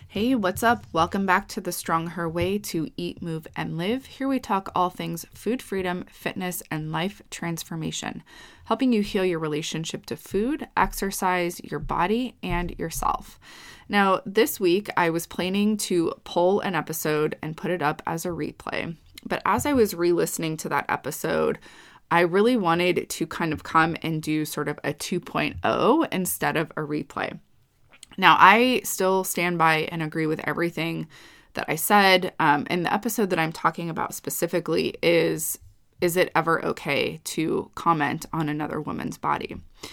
Hey, what's up? Welcome back to the Strong Her Way to Eat, Move, and Live. Here we talk all things food freedom, fitness, and life transformation, helping you heal your relationship to food, exercise, your body, and yourself. Now, this week, I was planning to pull an episode and put it up as a replay, but as I was re-listening to that episode, I really wanted to kind of come and do sort of a 2.0 instead of a replay. Now, I still stand by and agree with everything that I said. And the episode that I'm talking about specifically is it ever okay to comment on another woman's body?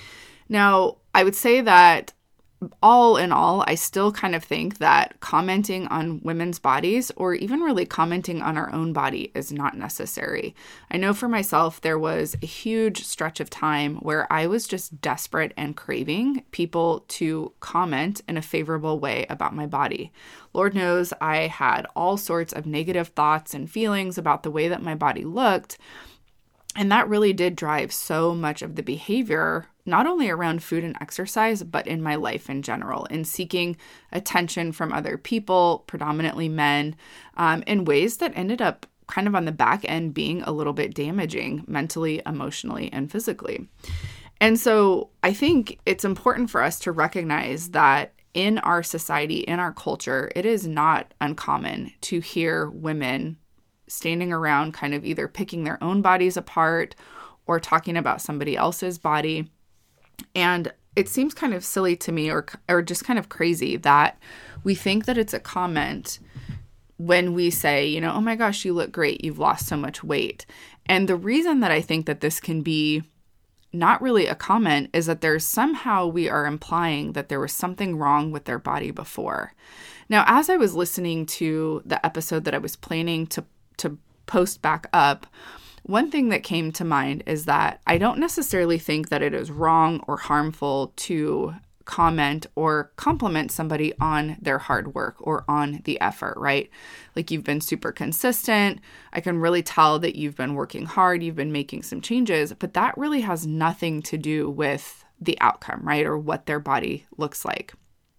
Now, I would say that all in all, I still kind of think that commenting on women's bodies or even really commenting on our own body is not necessary. I know for myself, there was a huge stretch of time where I was just desperate and craving people to comment in a favorable way about my body. Lord knows I had all sorts of negative thoughts and feelings about the way that my body looked. And that really did drive so much of the behavior, not only around food and exercise, but in my life in general, in seeking attention from other people, predominantly men, in ways that ended up kind of on the back end being a little bit damaging mentally, emotionally, and physically. And so I think it's important for us to recognize that in our society, in our culture, it is not uncommon to hear women standing around kind of either picking their own bodies apart or talking about somebody else's body. And it seems kind of silly to me or just kind of crazy that we think that it's a comment when we say, oh my gosh, you look great. You've lost so much weight. And the reason that I think that this can be not really a comment is that there's somehow we are implying that there was something wrong with their body before. Now, as I was listening to the episode that I was planning to post back up, one thing that came to mind is that I don't necessarily think that it is wrong or harmful to comment or compliment somebody on their hard work or on the effort, right? Like you've been super consistent. I can really tell that you've been working hard. You've been making some changes, but that really has nothing to do with the outcome, right? Or what their body looks like.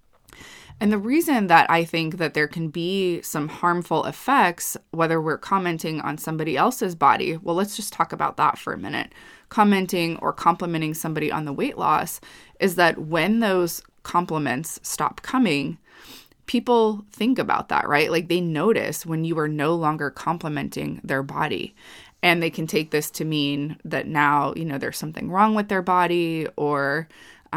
And the reason that I think that there can be some harmful effects, whether we're commenting on somebody else's body, well, let's just talk about that for a minute. Commenting or complimenting somebody on the weight loss is that when those compliments stop coming, people think about that, right? Like they notice when you are no longer complimenting their body. And they can take this to mean that now, there's something wrong with their body or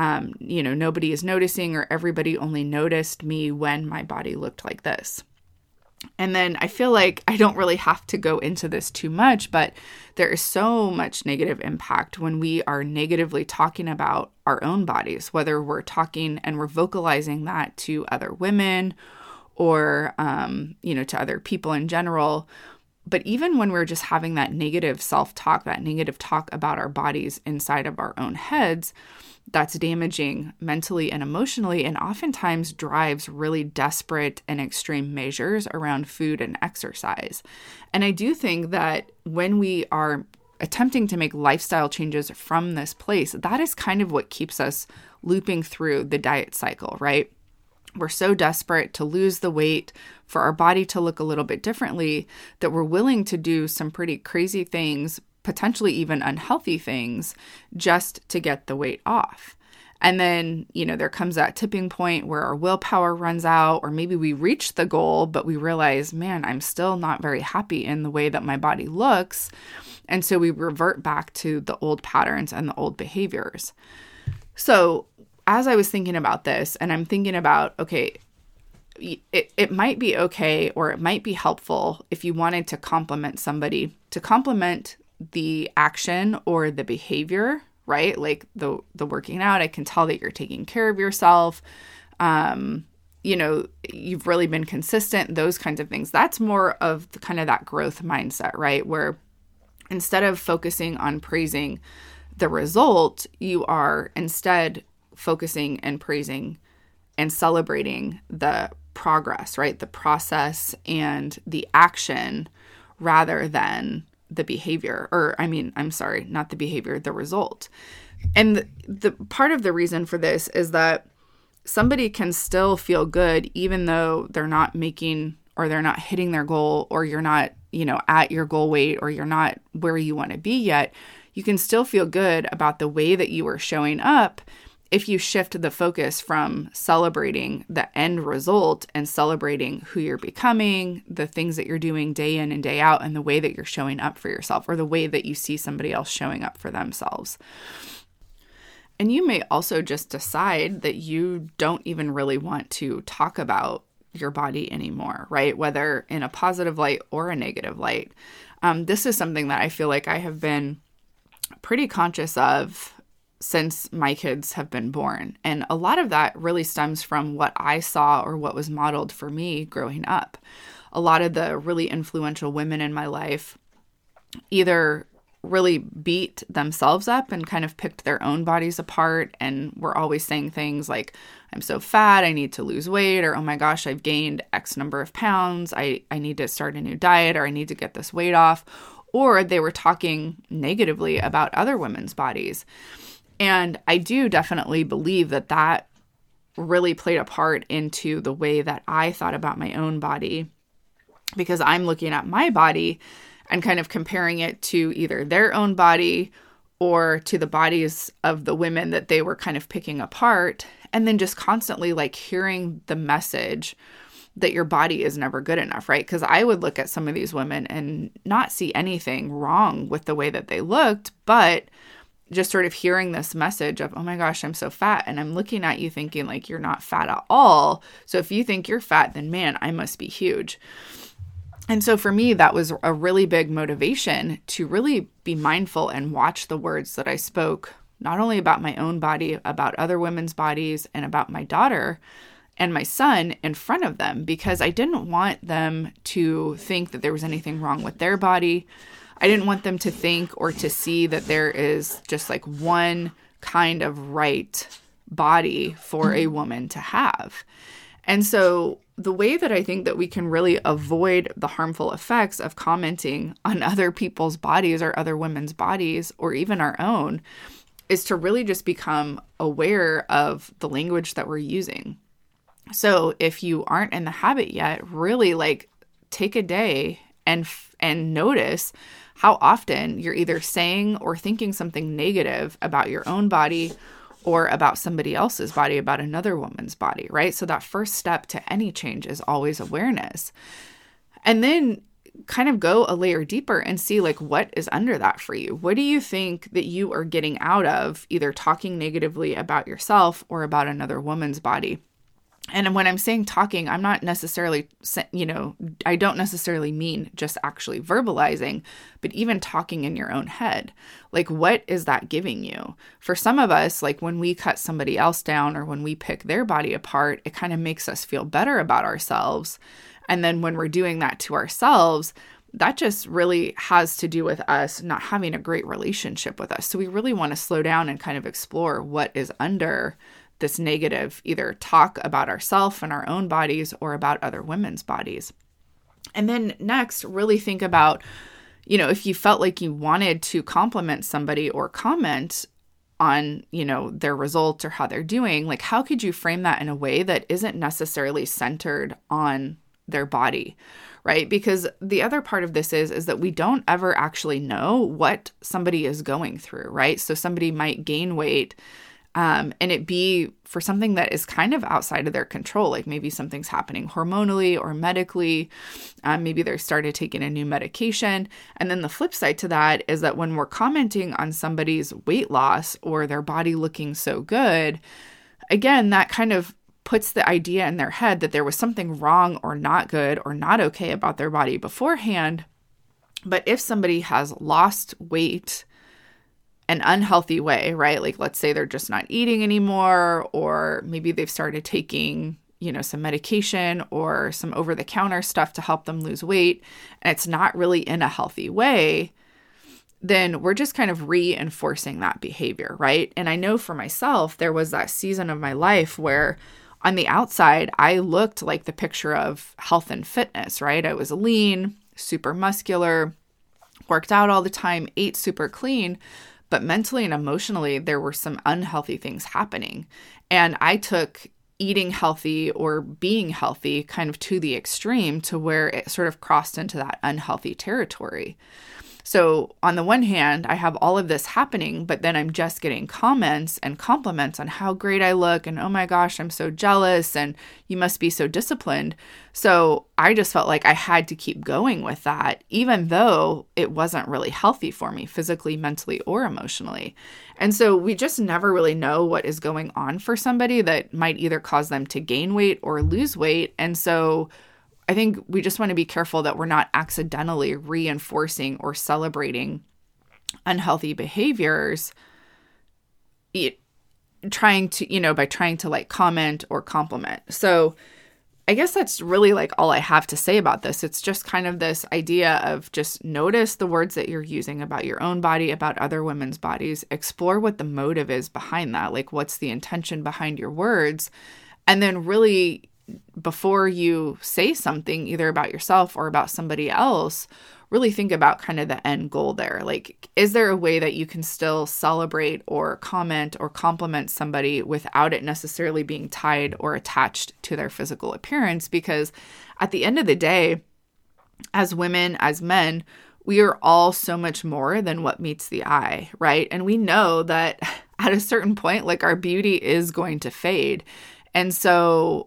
nobody is noticing or everybody only noticed me when my body looked like this. And then I feel like I don't really have to go into this too much, but there is so much negative impact when we are negatively talking about our own bodies, whether we're talking and we're vocalizing that to other women or, to other people in general. But even when we're just having that negative self-talk, that negative talk about our bodies inside of our own heads, that's damaging mentally and emotionally and oftentimes drives really desperate and extreme measures around food and exercise. And I do think that when we are attempting to make lifestyle changes from this place, that is kind of what keeps us looping through the diet cycle, right? We're so desperate to lose the weight, for our body to look a little bit differently, that we're willing to do some pretty crazy things, potentially even unhealthy things, just to get the weight off. And then, there comes that tipping point where our willpower runs out, or maybe we reach the goal, but we realize, man, I'm still not very happy in the way that my body looks. And so we revert back to the old patterns and the old behaviors. So as I was thinking about this, and I'm thinking about, okay, it might be okay, or it might be helpful if you wanted to compliment somebody, to compliment the action or the behavior, right? Like the working out, I can tell that you're taking care of yourself. You've really been consistent, those kinds of things. That's more of the kind of that growth mindset, right? Where instead of focusing on praising the result, you are instead focusing and praising and celebrating the progress, right? The process and the action rather than the behavior, not the behavior, the result. And the part of the reason for this is that somebody can still feel good even though they're not making or they're not hitting their goal, or you're not, at your goal weight, or you're not where you want to be yet. You can still feel good about the way that you are showing up if you shift the focus from celebrating the end result and celebrating who you're becoming, the things that you're doing day in and day out, and the way that you're showing up for yourself, or the way that you see somebody else showing up for themselves. And you may also just decide that you don't even really want to talk about your body anymore, right? Whether in a positive light or a negative light. This is something that I feel like I have been pretty conscious of since my kids have been born. And a lot of that really stems from what I saw or what was modeled for me growing up. A lot of the really influential women in my life either really beat themselves up and kind of picked their own bodies apart and were always saying things like, I'm so fat, I need to lose weight, or oh my gosh, I've gained X number of pounds, I need to start a new diet, or I need to get this weight off. Or they were talking negatively about other women's bodies. And I do definitely believe that that really played a part into the way that I thought about my own body, because I'm looking at my body and kind of comparing it to either their own body or to the bodies of the women that they were kind of picking apart. And then just constantly like hearing the message that your body is never good enough, right? Because I would look at some of these women and not see anything wrong with the way that they looked, but just sort of hearing this message of, oh my gosh, I'm so fat. And I'm looking at you thinking like, you're not fat at all. So if you think you're fat, then man, I must be huge. And so for me, that was a really big motivation to really be mindful and watch the words that I spoke, not only about my own body, about other women's bodies, and about my daughter and my son in front of them, because I didn't want them to think that there was anything wrong with their body. I didn't want them to think or to see that there is just like one kind of right body for a woman to have. And so the way that I think that we can really avoid the harmful effects of commenting on other people's bodies or other women's bodies, or even our own, is to really just become aware of the language that we're using. So if you aren't in the habit yet, really like take a day and notice how often you're either saying or thinking something negative about your own body or about somebody else's body, about another woman's body, right? So that first step to any change is always awareness. And then kind of go a layer deeper and see like what is under that for you. What do you think that you are getting out of either talking negatively about yourself or about another woman's body? And when I'm saying talking, I'm not necessarily, I don't necessarily mean just actually verbalizing, but even talking in your own head. Like, what is that giving you? For some of us, like when we cut somebody else down or when we pick their body apart, it kind of makes us feel better about ourselves. And then when we're doing that to ourselves, that just really has to do with us not having a great relationship with us. So we really want to slow down and kind of explore what is under this negative, either talk about ourselves and our own bodies or about other women's bodies. And then next, really think about, if you felt like you wanted to compliment somebody or comment on, their results or how they're doing, like how could you frame that in a way that isn't necessarily centered on their body, right? Because the other part of this is that we don't ever actually know what somebody is going through, right? So somebody might gain weight and it be for something that is kind of outside of their control, like maybe something's happening hormonally or medically, maybe they started taking a new medication. And then the flip side to that is that when we're commenting on somebody's weight loss or their body looking so good, again, that kind of puts the idea in their head that there was something wrong or not good or not okay about their body beforehand. But if somebody has lost weight an unhealthy way, right? Like let's say they're just not eating anymore, or maybe they've started taking, some medication or some over-the-counter stuff to help them lose weight, and it's not really in a healthy way, then we're just kind of reinforcing that behavior, right? And I know for myself, there was that season of my life where on the outside, I looked like the picture of health and fitness, right? I was lean, super muscular, worked out all the time, ate super clean, but mentally and emotionally, there were some unhealthy things happening. And I took eating healthy or being healthy kind of to the extreme to where it sort of crossed into that unhealthy territory. So on the one hand, I have all of this happening, but then I'm just getting comments and compliments on how great I look and, oh my gosh, I'm so jealous and you must be so disciplined. So I just felt like I had to keep going with that, even though it wasn't really healthy for me physically, mentally, or emotionally. And so we just never really know what is going on for somebody that might either cause them to gain weight or lose weight. And so I think we just want to be careful that we're not accidentally reinforcing or celebrating unhealthy behaviors, by trying to like comment or compliment. So I guess that's really like all I have to say about this. It's just kind of this idea of just notice the words that you're using about your own body, about other women's bodies, explore what the motive is behind that. Like, what's the intention behind your words? And then really, before you say something either about yourself or about somebody else, really think about kind of the end goal there. Like, is there a way that you can still celebrate or comment or compliment somebody without it necessarily being tied or attached to their physical appearance? Because at the end of the day, as women, as men, we are all so much more than what meets the eye, right? And we know that at a certain point, like, our beauty is going to fade. And so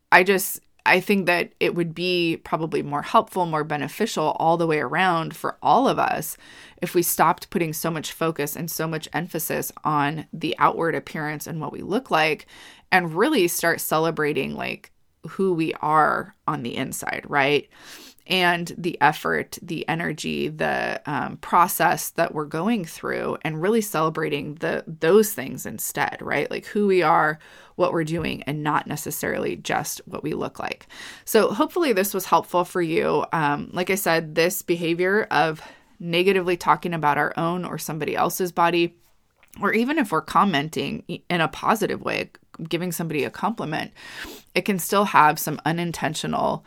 I think that it would be probably more helpful, more beneficial all the way around for all of us if we stopped putting so much focus and so much emphasis on the outward appearance and what we look like, and really start celebrating like who we are on the inside, right? And the effort, the energy, the process that we're going through, and really celebrating those things instead, right? Like who we are, what we're doing, and not necessarily just what we look like. So hopefully this was helpful for you. Like I said, this behavior of negatively talking about our own or somebody else's body, or even if we're commenting in a positive way, giving somebody a compliment, it can still have some unintentional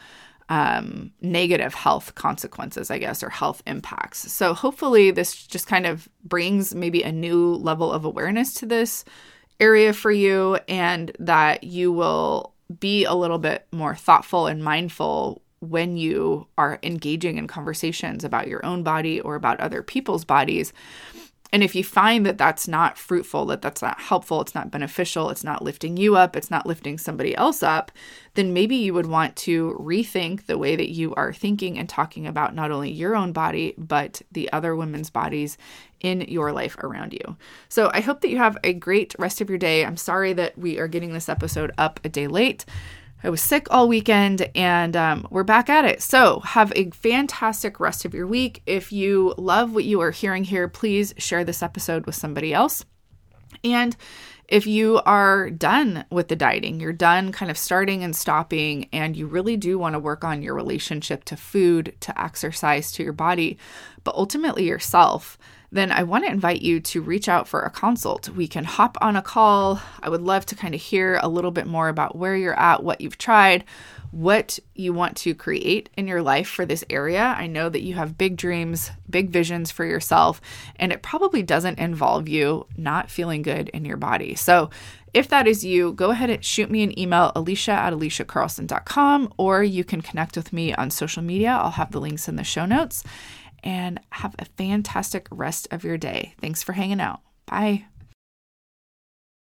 negative health consequences, I guess, or health impacts. So hopefully this just kind of brings maybe a new level of awareness to this area for you, and that you will be a little bit more thoughtful and mindful when you are engaging in conversations about your own body or about other people's bodies. And if you find that that's not fruitful, that that's not helpful, it's not beneficial, it's not lifting you up, it's not lifting somebody else up, then maybe you would want to rethink the way that you are thinking and talking about not only your own body, but the other women's bodies in your life around you. So I hope that you have a great rest of your day. I'm sorry that we are getting this episode up a day late. I was sick all weekend, and we're back at it. So have a fantastic rest of your week. If you love what you are hearing here, please share this episode with somebody else. And if you are done with the dieting, you're done kind of starting and stopping, and you really do want to work on your relationship to food, to exercise, to your body, but ultimately yourself, then I want to invite you to reach out for a consult. We can hop on a call. I would love to kind of hear a little bit more about where you're at, what you've tried, what you want to create in your life for this area. I know that you have big dreams, big visions for yourself, and it probably doesn't involve you not feeling good in your body. So if that is you, go ahead and shoot me an email, alicia@aliciacarlson.com, or you can connect with me on social media. I'll have the links in the show notes. And have a fantastic rest of your day. Thanks for hanging out. Bye.